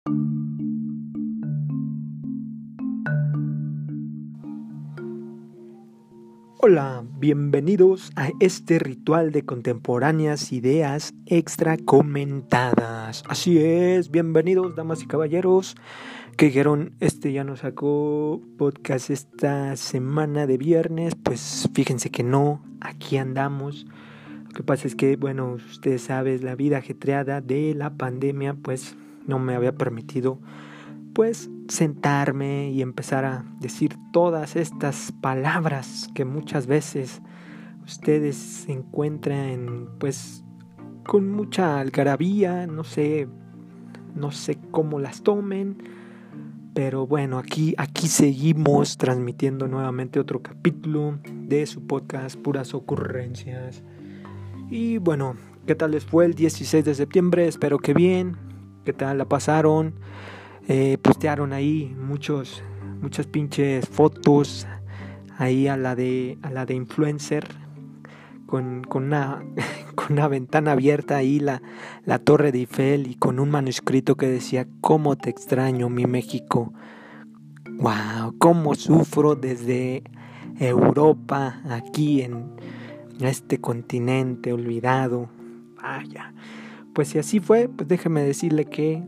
Hola, bienvenidos a este ritual de contemporáneas ideas extra comentadas. Así es, bienvenidos damas y caballeros que dijeron, ya no sacó podcast esta semana de viernes. Pues fíjense que no, aquí andamos. Lo que pasa es que, bueno, ustedes saben, la vida ajetreada de la pandemia pues no me había permitido pues sentarme y empezar a decir todas estas palabras que muchas veces ustedes se encuentran pues con mucha algarabía, no sé cómo las tomen, pero bueno, aquí seguimos transmitiendo nuevamente otro capítulo de su podcast Puras Ocurrencias. Y bueno, ¿qué tal les fue el 16 de septiembre? Espero que bien. ¿Qué tal la pasaron? Postearon ahí muchas pinches fotos ahí a la de influencer con una con una ventana abierta ahí la Torre de Eiffel y con un manuscrito que decía: "¿Cómo te extraño, mi México?". Wow, cómo sufro desde Europa aquí en este continente olvidado. Vaya. Pues si así fue, pues déjeme decirle que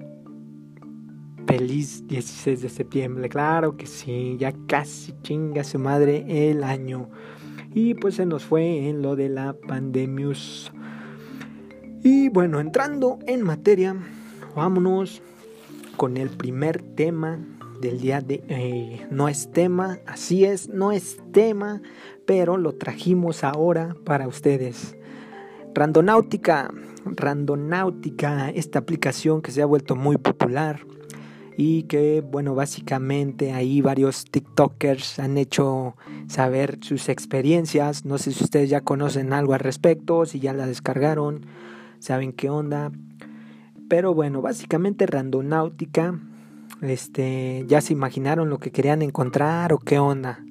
feliz 16 de septiembre, claro que sí, ya casi chinga su madre el año. Y pues se nos fue en lo de la pandemius. Y bueno, entrando en materia, vámonos con el primer tema del día de no es tema, así es, no es tema, pero lo trajimos ahora para ustedes. Randonáutica, esta aplicación que se ha vuelto muy popular y que, bueno, básicamente ahí varios TikTokers han hecho saber sus experiencias. No sé si ustedes ya conocen algo al respecto, si ya la descargaron, saben qué onda. Pero bueno, básicamente Randonáutica, ya se imaginaron lo que querían encontrar o qué onda.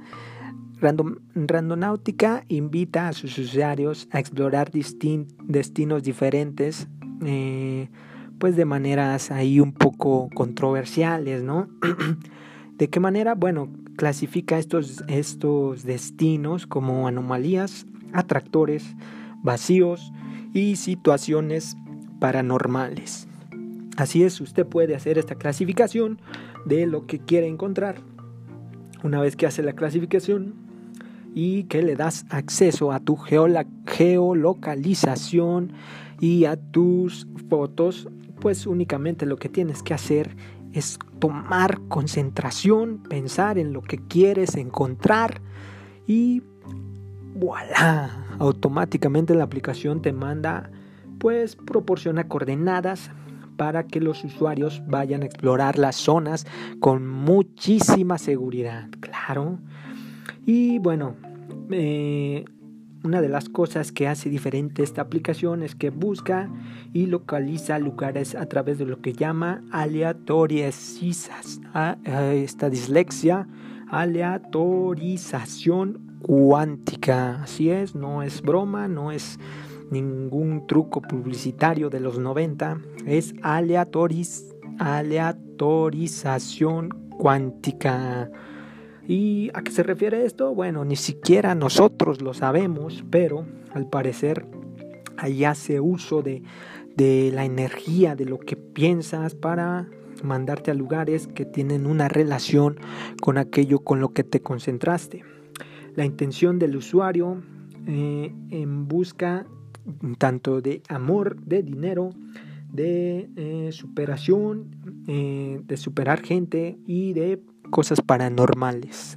Randonáutica invita a sus usuarios a explorar destinos diferentes, pues de maneras ahí un poco controversiales, ¿no? ¿De qué manera? Bueno, clasifica estos destinos como anomalías, atractores, vacíos y situaciones paranormales. Así es, usted puede hacer esta clasificación de lo que quiere encontrar. Una vez que hace la clasificación y que le das acceso a tu geolocalización y a tus fotos, pues únicamente lo que tienes que hacer es tomar concentración, pensar en lo que quieres encontrar y ¡voilá! Automáticamente la aplicación te manda, pues proporciona coordenadas para que los usuarios vayan a explorar las zonas con muchísima seguridad, claro. Y bueno, una de las cosas que hace diferente esta aplicación es que busca y localiza lugares a través de lo que llama aleatorización cuántica. Así es, no es broma, no es ningún truco publicitario de los 90, es aleatorización cuántica. ¿Y a qué se refiere esto? Bueno, ni siquiera nosotros lo sabemos, pero al parecer ahí hace uso de la energía, de lo que piensas para mandarte a lugares que tienen una relación con aquello con lo que te concentraste. La intención del usuario en busca tanto de amor, de dinero, de superación, de superar gente y de cosas paranormales.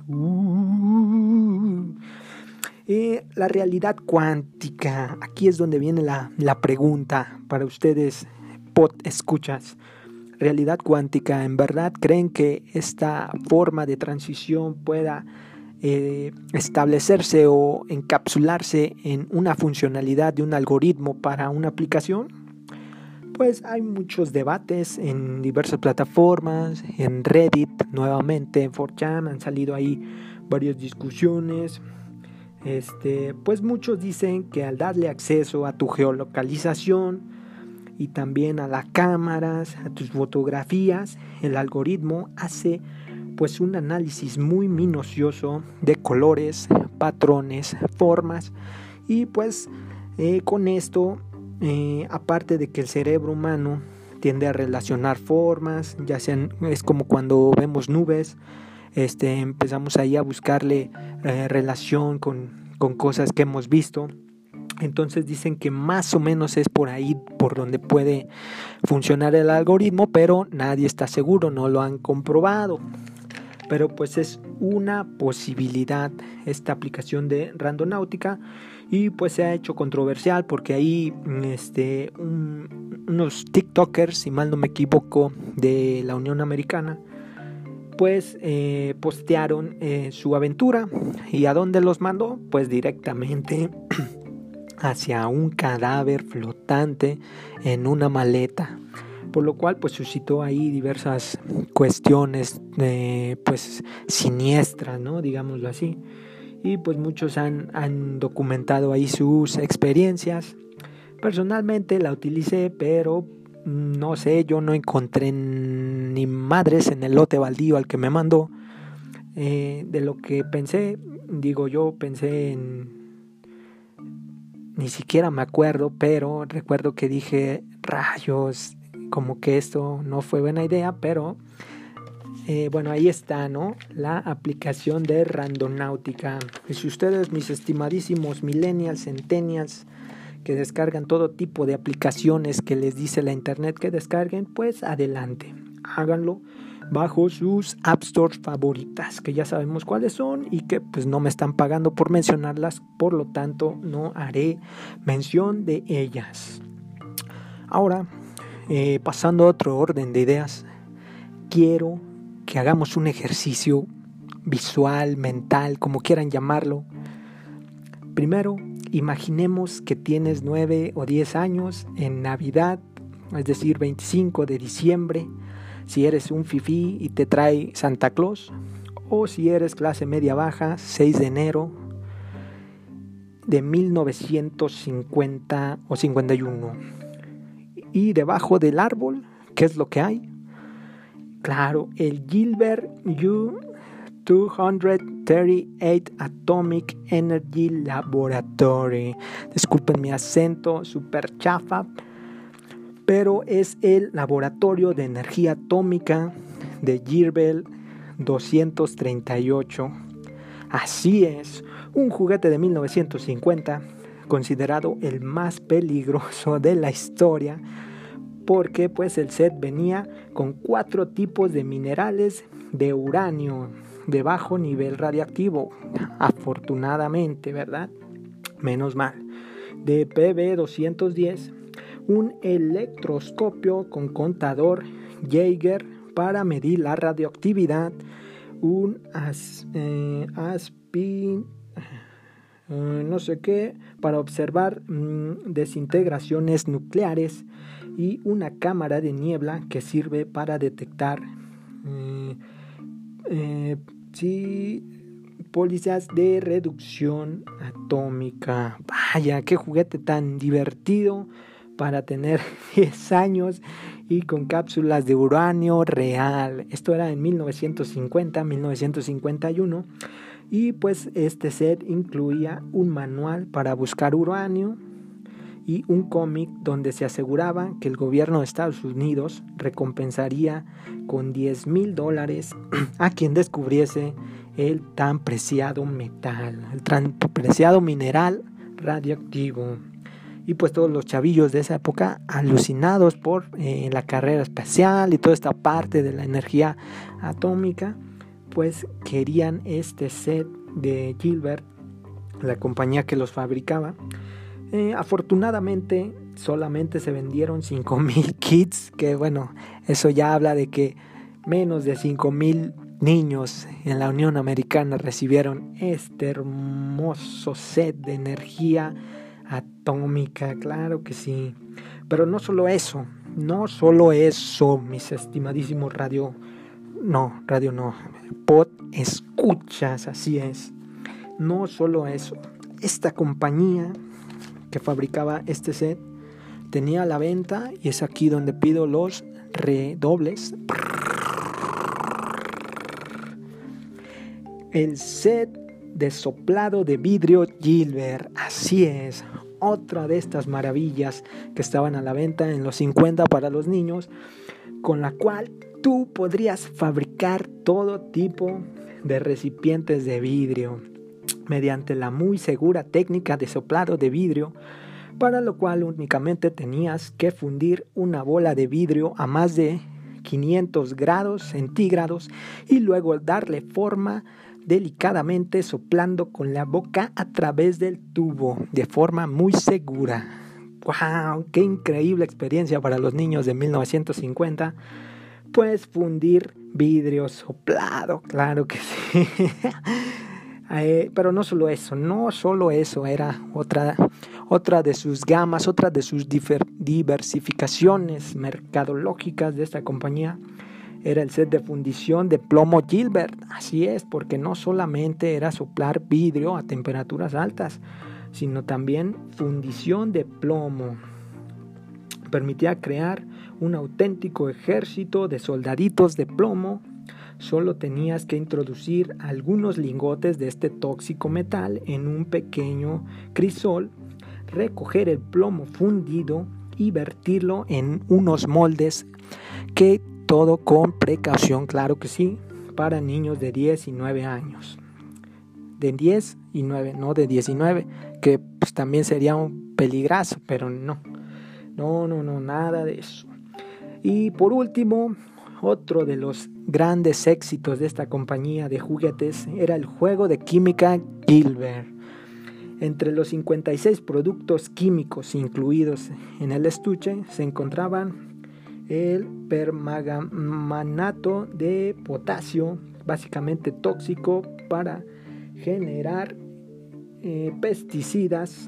La realidad cuántica. Aquí es donde viene la pregunta para ustedes, escuchas. Realidad cuántica, ¿en verdad creen que esta forma de transición pueda establecerse o encapsularse en una funcionalidad de un algoritmo para una aplicación? Pues hay muchos debates en diversas plataformas, en Reddit, nuevamente en 4chan, han salido ahí varias discusiones. Pues muchos dicen que al darle acceso a tu geolocalización y también a las cámaras, a tus fotografías. El algoritmo hace pues un análisis muy minucioso de colores, patrones, formas, y pues con esto, aparte de que el cerebro humano tiende a relacionar formas, ya sean, es como cuando vemos nubes, empezamos ahí a buscarle relación con cosas que hemos visto. Entonces dicen que más o menos es por ahí por donde puede funcionar el algoritmo, pero nadie está seguro, no lo han comprobado. Pero pues es una posibilidad esta aplicación de Randonáutica, y pues se ha hecho controversial porque ahí unos TikTokers, si mal no me equivoco, de la Unión Americana, pues postearon su aventura. ¿Y a dónde los mandó? Pues directamente hacia un cadáver flotante en una maleta, por lo cual pues suscitó ahí diversas cuestiones pues siniestras, ¿no? Digámoslo así. Y pues muchos han documentado ahí sus experiencias. Personalmente la utilicé, pero no sé, yo no encontré ni madres en el lote baldío al que me mandó. De lo que pensé, yo pensé en... Ni siquiera me acuerdo, pero recuerdo que dije, rayos, como que esto no fue buena idea, pero bueno, ahí está, ¿no? La aplicación de Randonáutica. Y si ustedes, mis estimadísimos millennials, centennials, que descargan todo tipo de aplicaciones que les dice la internet que descarguen, pues adelante, háganlo bajo sus App Stores favoritas, que ya sabemos cuáles son y que pues no me están pagando por mencionarlas, por lo tanto no haré mención de ellas. Ahora, pasando a otro orden de ideas, quiero que hagamos un ejercicio visual, mental, como quieran llamarlo. Primero, imaginemos que tienes 9 o 10 años en Navidad, es decir, 25 de diciembre, si eres un fifí y te trae Santa Claus, o si eres clase media baja, 6 de enero de 1950 o 51. Y debajo del árbol, ¿qué es lo que hay? Claro, el Gilbert U-238 Atomic Energy Laboratory. Disculpen mi acento súper chafa, pero es el laboratorio de energía atómica de Gilbert 238. Así es, un juguete de 1950, considerado el más peligroso de la historia, porque pues el set venía con 4 tipos de minerales de uranio de bajo nivel radiactivo, afortunadamente, ¿verdad? Menos mal. De PB210, un electroscopio con contador Geiger para medir la radioactividad, un no sé qué para observar desintegraciones nucleares, y una cámara de niebla que sirve para detectar pólizas de reducción atómica. Vaya, qué juguete tan divertido para tener 10 años y con cápsulas de uranio real. Esto era en 1950, 1951. Y pues este set incluía un manual para buscar uranio y un cómic donde se aseguraba que el gobierno de Estados Unidos recompensaría con $10,000 a quien descubriese el tan preciado metal, el tan preciado mineral radioactivo. Y pues todos los chavillos de esa época, alucinados por la carrera espacial y toda esta parte de la energía atómica, pues querían este set de Gilbert, la compañía que los fabricaba. Afortunadamente solamente se vendieron 5,000 kits, que bueno, eso ya habla de que menos de 5,000 niños en la Unión Americana recibieron este hermoso set de energía atómica, claro que sí. Pero no solo eso, mis estimadísimos pod escuchas, así es. No solo eso, esta compañía que fabricaba este set tenía a la venta, y es aquí donde pido los redobles, el set de soplado de vidrio Gilbert. Así es, otra de estas maravillas que estaban a la venta en los 50 para los niños, con la cual tú podrías fabricar todo tipo de recipientes de vidrio mediante la muy segura técnica de soplado de vidrio, para lo cual únicamente tenías que fundir una bola de vidrio a más de 500 grados centígrados y luego darle forma delicadamente soplando con la boca a través del tubo de forma muy segura. ¡Wow! ¡Qué increíble experiencia para los niños de 1950! Pues fundir vidrio soplado, claro que sí. Pero no solo eso, era otra de sus gamas, otra de sus diversificaciones mercadológicas de esta compañía. Era el set de fundición de plomo Gilbert. Así es, porque no solamente era soplar vidrio a temperaturas altas, sino también fundición de plomo. Permitía crear un auténtico ejército de soldaditos de plomo. Solo tenías que introducir algunos lingotes de este tóxico metal en un pequeño crisol, recoger el plomo fundido y vertirlo en unos moldes, que todo con precaución, claro que sí, para niños de 10 y 9 años. De 10 y 9, no de 19, que pues también sería un peligrazo, pero no, nada de eso. Y por último, otro de los grandes éxitos de esta compañía de juguetes era el juego de química Gilbert. Entre los 56 productos químicos incluidos en el estuche se encontraban el permanganato de potasio, básicamente tóxico para generar pesticidas,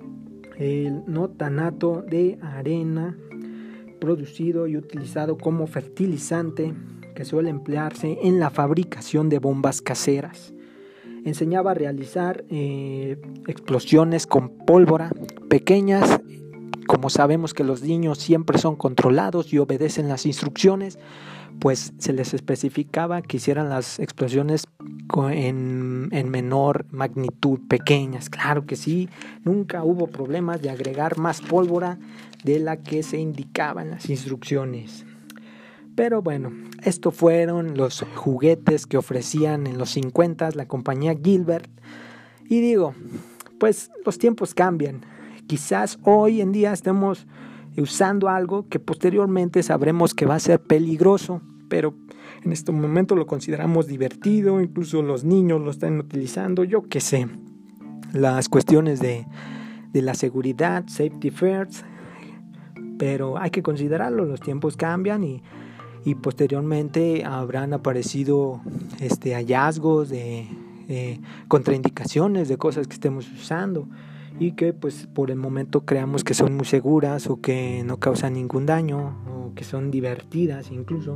el notanato de arena, producido y utilizado como fertilizante, que suele emplearse en la fabricación de bombas caseras. Enseñaba a realizar explosiones con pólvora pequeñas. Como sabemos que los niños siempre son controlados y obedecen las instrucciones, pues se les especificaba que hicieran las explosiones en menor magnitud, pequeñas. Claro que sí, nunca hubo problemas de agregar más pólvora de la que se indicaba en las instrucciones. Pero bueno, estos fueron los juguetes que ofrecían en los 50 la compañía Gilbert. Y digo, pues los tiempos cambian. Quizás hoy en día estemos usando algo que posteriormente sabremos que va a ser peligroso, pero en este momento lo consideramos divertido, incluso los niños lo están utilizando, yo qué sé. Las cuestiones de la seguridad, safety first, pero hay que considerarlo, los tiempos cambian y posteriormente habrán aparecido hallazgos de contraindicaciones de cosas que estemos usando y que pues por el momento creamos que son muy seguras o que no causan ningún daño o que son divertidas incluso.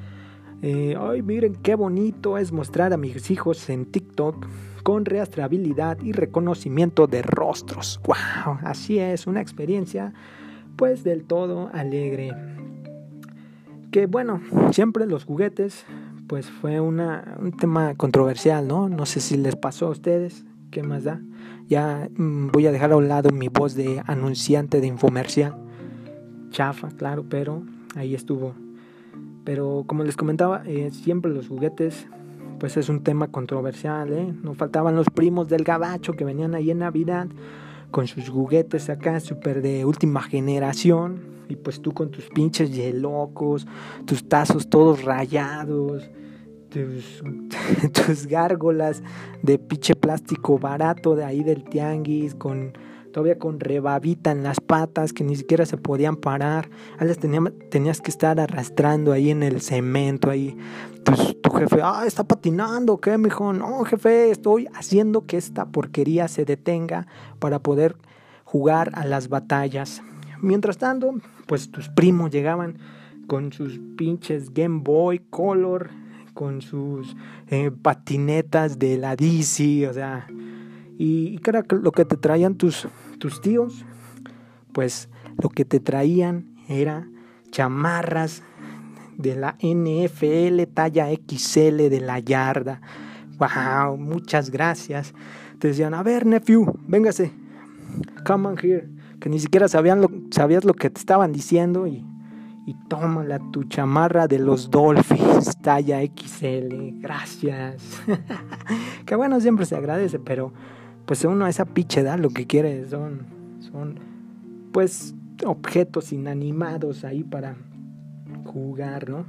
Ay, miren qué bonito es mostrar a mis hijos en TikTok con rastreabilidad y reconocimiento de rostros. ¡Wow! Así es, una experiencia pues del todo alegre. Que bueno, siempre los juguetes pues fue un tema controversial, ¿no? No sé si les pasó a ustedes, ¿qué más da? Ya voy a dejar a un lado mi voz de anunciante de infomercial. Chafa, claro, pero ahí estuvo. Pero como les comentaba, siempre los juguetes pues es un tema controversial, ¿eh? No faltaban los primos del gabacho que venían ahí en Navidad con sus juguetes acá súper de última generación, y pues tú con tus pinches yelocos, tus tazos todos rayados, tus gárgolas de pinche plástico barato de ahí del tianguis, todavía con rebabita en las patas que ni siquiera se podían parar. Ahí las tenías que estar arrastrando ahí en el cemento, ahí tu jefe, está patinando, ¿qué, mijo? No, jefe, estoy haciendo que esta porquería se detenga para poder jugar a las batallas. Mientras tanto, pues tus primos llegaban con sus pinches Game Boy Color, con sus patinetas de la DC, o sea, y claro, lo que te traían tus tíos, pues lo que te traían era chamarras de la NFL talla XL de la yarda. Wow, muchas gracias. Te decían, a ver, nephew, véngase, come on here, que ni siquiera sabías lo que te estaban diciendo y tómala tu chamarra de los Dolphins talla XL, gracias. Que bueno, siempre se agradece, pero pues uno a esa pinche edad lo que quiere son pues objetos inanimados ahí para jugar, ¿no?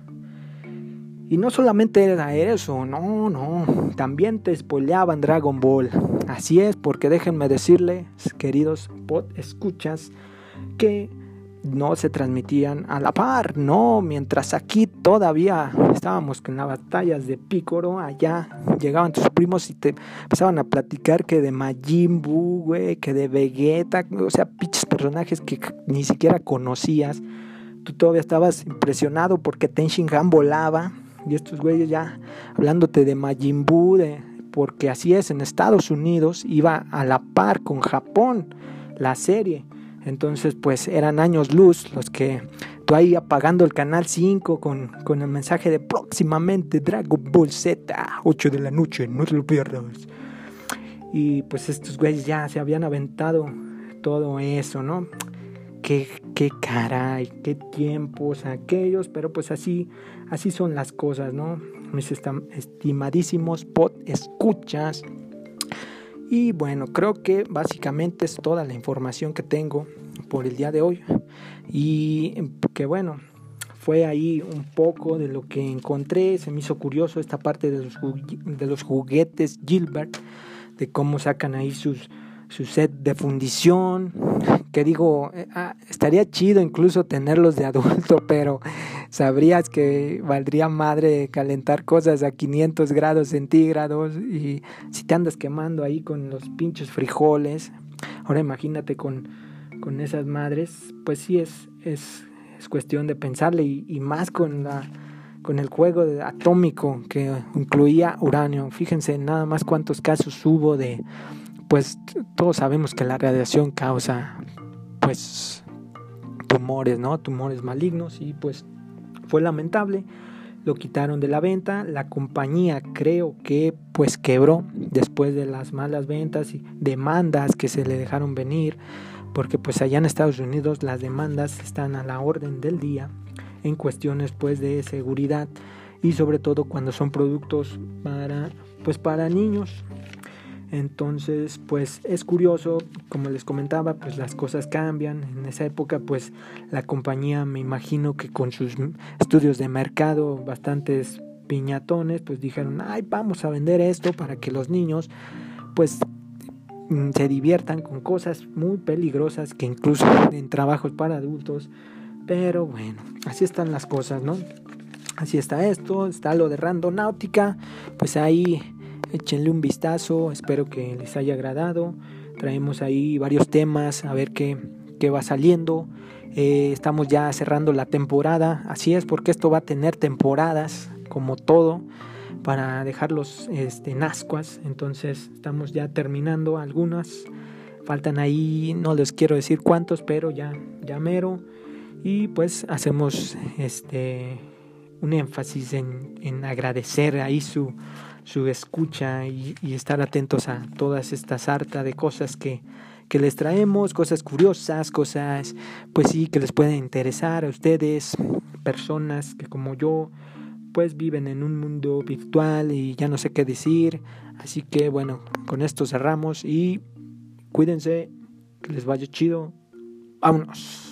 Y no solamente era eso, no, también te spoileaban Dragon Ball. Así es, porque déjenme decirles, queridos escuchas, que no se transmitían a la par, no, mientras aquí todavía estábamos con las batallas de Piccolo, allá llegaban tus primos y te empezaban a platicar que de Majin Buu, güey, que de Vegeta, o sea, pinches personajes que ni siquiera conocías. Tú todavía estabas impresionado porque Ten Shin Han volaba y estos güeyes ya hablándote de Majin Buu, porque así es, en Estados Unidos iba a la par con Japón la serie. Entonces, pues eran años luz los que tú ahí apagando el canal 5 con el mensaje de próximamente Dragon Ball Z, 8 de la noche, no te lo pierdas. Y pues estos güeyes ya se habían aventado todo eso, ¿no? Qué caray, qué tiempos aquellos, pero pues así son las cosas, ¿no? Mis estimadísimos escuchas. Y bueno, creo que básicamente es toda la información que tengo por el día de hoy. Y que bueno, fue ahí un poco de lo que encontré. Se me hizo curioso esta parte de los juguetes Gilbert, de cómo sacan ahí su set de fundición, que digo, estaría chido incluso tenerlos de adulto, pero sabrías que valdría madre calentar cosas a 500 grados centígrados y si te andas quemando ahí con los pinches frijoles, ahora imagínate con esas madres, pues sí es cuestión de pensarle y más con el juego atómico que incluía uranio. Fíjense nada más cuántos casos hubo de, pues todos sabemos que la radiación causa pues tumores, ¿no? Tumores malignos y pues fue lamentable, lo quitaron de la venta, la compañía creo que pues quebró después de las malas ventas y demandas que se le dejaron venir, porque pues allá en Estados Unidos las demandas están a la orden del día en cuestiones pues de seguridad y sobre todo cuando son productos para niños. Entonces pues es curioso, como les comentaba, pues las cosas cambian. En esa época pues la compañía, me imagino que con sus estudios de mercado bastantes piñatones, pues dijeron, vamos a vender esto para que los niños pues se diviertan con cosas muy peligrosas que incluso en trabajos para adultos. Pero bueno, así están las cosas, ¿no? Así está esto, está lo de Randonáutica, pues ahí échenle un vistazo, espero que les haya agradado. Traemos ahí varios temas, a ver qué va saliendo. Estamos ya cerrando la temporada, así es, porque esto va a tener temporadas, como todo, para dejarlos en ascuas. Entonces estamos ya terminando algunas, faltan ahí, no les quiero decir cuántos, pero ya mero. Y pues hacemos un énfasis en agradecer ahí su escucha y estar atentos a todas estas sarta de cosas que les traemos, cosas curiosas, cosas pues sí que les pueden interesar a ustedes, personas que como yo pues viven en un mundo virtual y ya no sé qué decir. Así que bueno, con esto cerramos y cuídense, que les vaya chido, vámonos.